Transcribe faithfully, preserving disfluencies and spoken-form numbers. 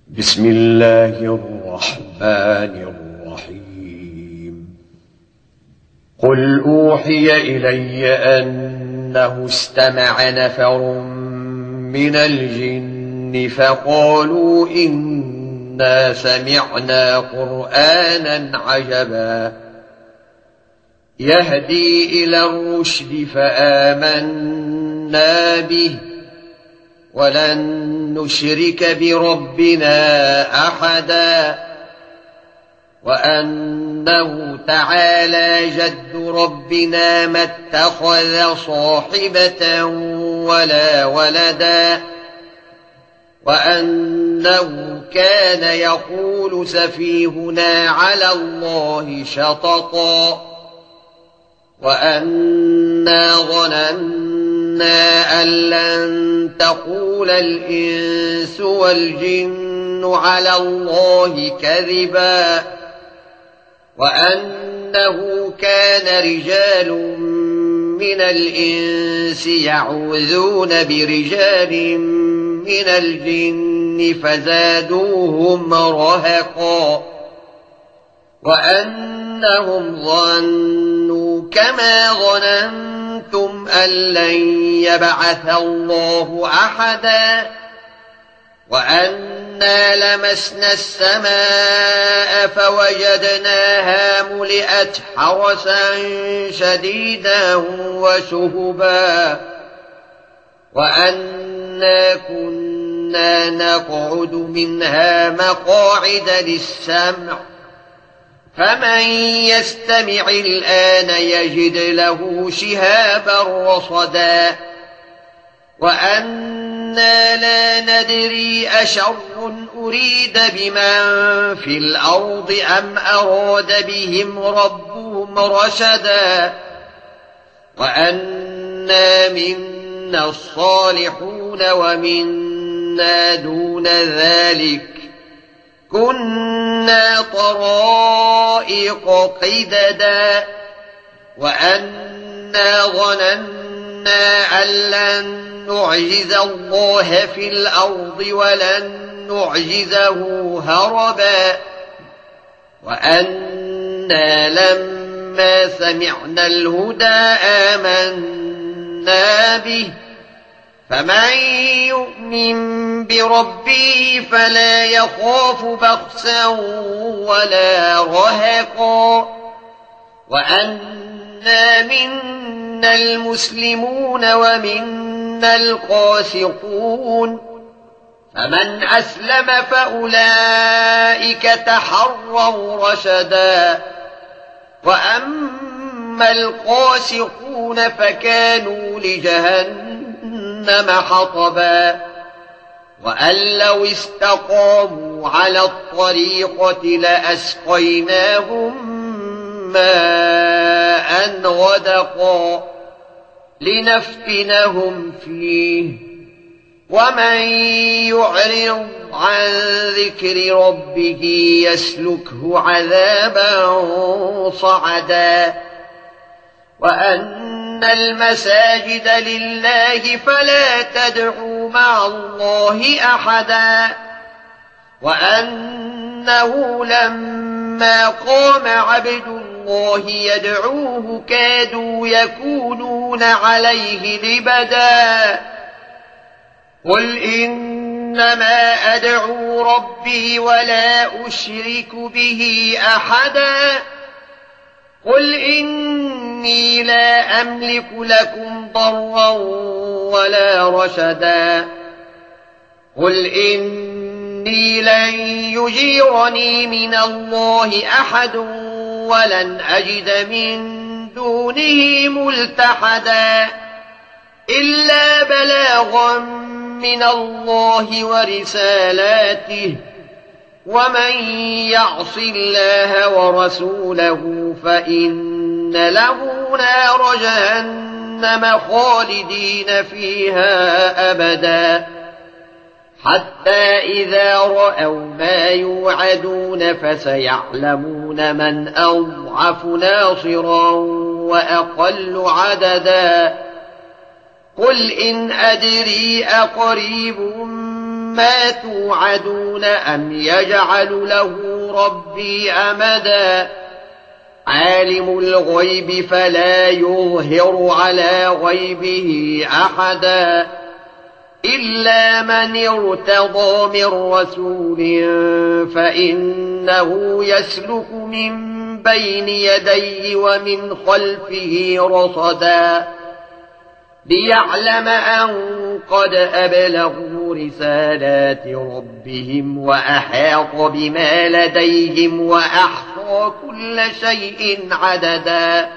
بسم الله الرحمن الرحيم. قل أوحي إلي أنه استمع نفر من الجن فقالوا إنا سمعنا قرآنا عجبا يهدي إلى الرشد فآمنا به ولن نشرك بربنا أحدا وأنه تعالى جد ربنا ما اتخذ صاحبة ولا ولدا وأنه كان يقول سفيهنا على الله شططا وأنا ظننا أن لن تقول الإنس والجن على الله كذبا وأنه كان رجال من الإنس يعوذون برجال من الجن فزادوهم رهقا وأنهم ظنوا كما ظننتم أن لن يبعث الله أحدا وأنا لمسنا السماء فوجدناها ملئت حرسا شديدا وشهبا وأنا كنا نقعد منها مقاعد للسمع فمن يستمع الآن يجد له شهابا رصدا وأنا لا ندري أشر أريد بمن في الأرض أم أراد بهم ربهم رشدا وأنا منا الصالحون ومنا دون ذلك كنا طرائق قددا وأنا ظننا أن لن نعجز الله في الأرض ولن نعجزه هربا وأنا لما سمعنا الهدى آمنا به فمن يؤمن بربه فلا يخاف بخسا ولا رهقا وأنا منا المسلمون ومنا القاسطون فمن أسلم فأولئك تحروا رشدا وأما القاسطون فكانوا لجهنم حطبا وأن لو استقاموا على الطريقة لأسقيناهم ماء غدقا لنفتنهم فيه ومن يعرض عن ذكر ربه يسلكه عذابا صعدا وأن المساجد لله فلا تدعوا مع الله أحدا وأنه لما قام عبد الله يدعوه كادوا يكونون عليه لبدا قل إنما أدعو ربي ولا أشرك به أحدا قل إني لا أملك لكم ضرا ولا رشدا قل إني لن يجيرني من الله أحد ولن أجد من دونه ملتحدا إلا بلاغا من الله ورسالاته ومن يعص الله ورسوله فإن له نار جهنم خالدين فيها أبدا حتى إذا رأوا ما يوعدون فسيعلمون من أضعف ناصرا وأقل عددا قل إن أدري أقريب ما توعدون أم يجعل له ربي أمدا عالم الغيب فلا يظهر على غيبه أحدا إلا من ارتضى من رسول فإنه يسلك من بين يديه ومن خلفه رصدا ليعلم أن قد أبلغوا رسالات ربهم وأحاط بما لديهم وأحصى كل شيء عددا